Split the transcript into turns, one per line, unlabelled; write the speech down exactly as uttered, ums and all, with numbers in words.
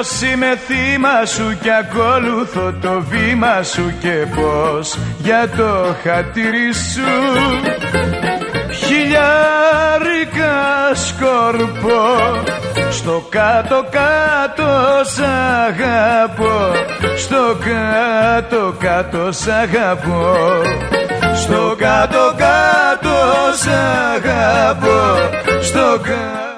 πως είμαι θύμα σου και ακολουθώ το βήμα σου και πως για το χατήρι σου χιλιάρικα σκορπώ, στο κάτω κάτω σ' αγαπώ, στο κάτω κάτω σ' αγαπώ, στο κάτω κάτω σ' αγαπώ, στο κάτω.